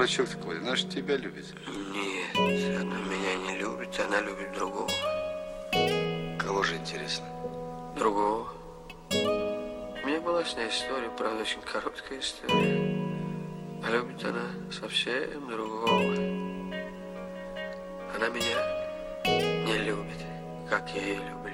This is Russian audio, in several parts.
дурачок такой, она же тебя любит. Нет, она меня не любит, она любит другого. Кого же, интересно? Другого. У меня была с ней история, правда, очень короткая история. А любит она совсем другого. Она меня не любит, как я ее люблю.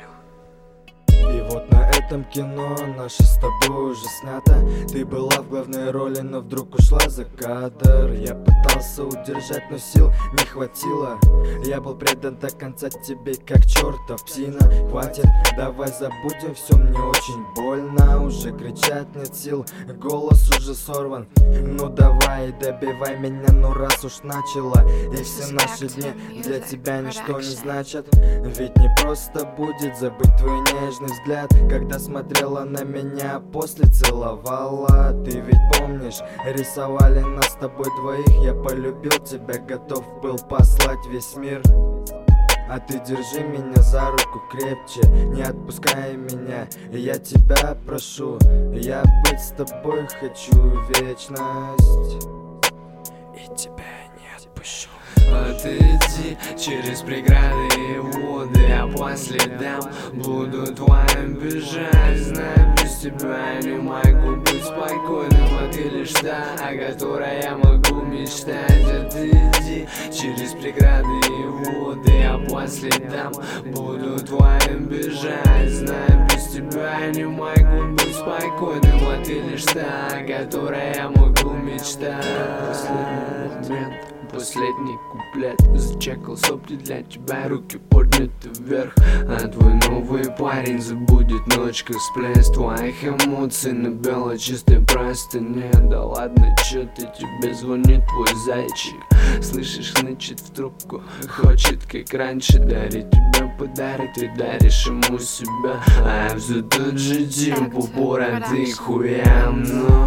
И вот на этом кино наше с тобой уже снято. Ты была в главной роли, но вдруг ушла за кадр. Я пытался удержать, но сил не хватило. Я был предан до конца тебе, как чертов псина. Хватит, давай забудем все, мне очень больно. Уже кричать нет сил, голос уже сорван. Ну давай, добивай меня, ну раз уж начала. И все наши дни для тебя ничто не значат. Ведь не просто будет забыть твой нежный взгляд, когда смотрела на меня, после целовала. Ты ведь помнишь, рисовали нас с тобой двоих. Я полюбил тебя, готов был послать весь мир. А ты держи меня за руку крепче, не отпускай меня. И я тебя прошу, я быть с тобой хочу вечность. И тебя не отпущу. Отойди через преграды и воды, а по следам буду твоим бежать. Знаю, без тебя не могу быть спокойным, а ты лишь та, о которой я могу мечтать. Отойди через преграды и воды, а по следам буду твоим бежать. Знаю, без тебя не могу быть спокойным, а ты лишь та, о которой я могу мечтать. Последний момент, последний куплет. Зачекал сопли для тебя, руки подняты вверх. А твой новый парень забудет ночь, как всплеск твоих эмоций на белой чистой простыне. Да ладно, чё ты, тебе звонит твой зайчик. Слышишь, нычет в трубку, хочет как раньше дарить тебе подарок. Ты даришь ему себя, а все тот же день пупора ты хуям. Но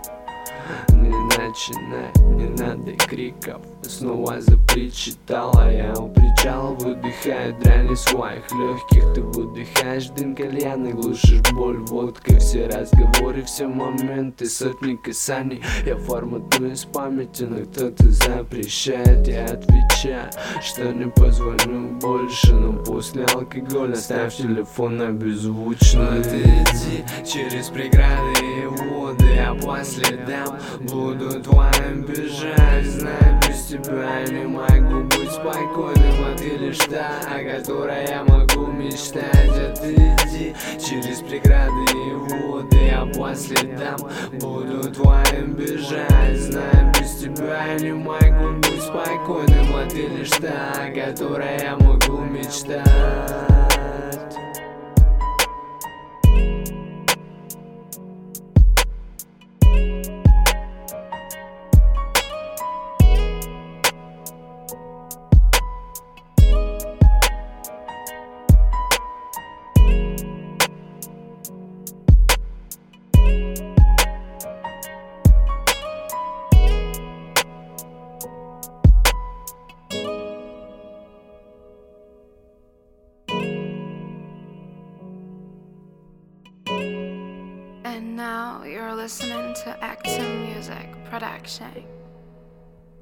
не начинай, не надо криков. Снова запричитала я у причала, выдыхаю дрянь из своих легких. Ты выдыхаешь дым кальяна, глушишь боль водкой. Все разговоры, все моменты, сотни касаний я форматую из памяти, но кто-то запрещает. Я отвечаю, что не позвоню больше, но после алкоголя ставь телефон на беззвучно. Отойди через преграды и воды, а по следам буду твоим бежать. Знаю, без тебя не могу быть спокойным, а ты лишь та, о которой я могу мечтать. Отойди через преграды и воды, а по следам буду твоим бежать. Знаю, без тебя не могу быть спокойным, а ты лишь та, о которой я могу мечтать. And now you're listening to Acton Music Production.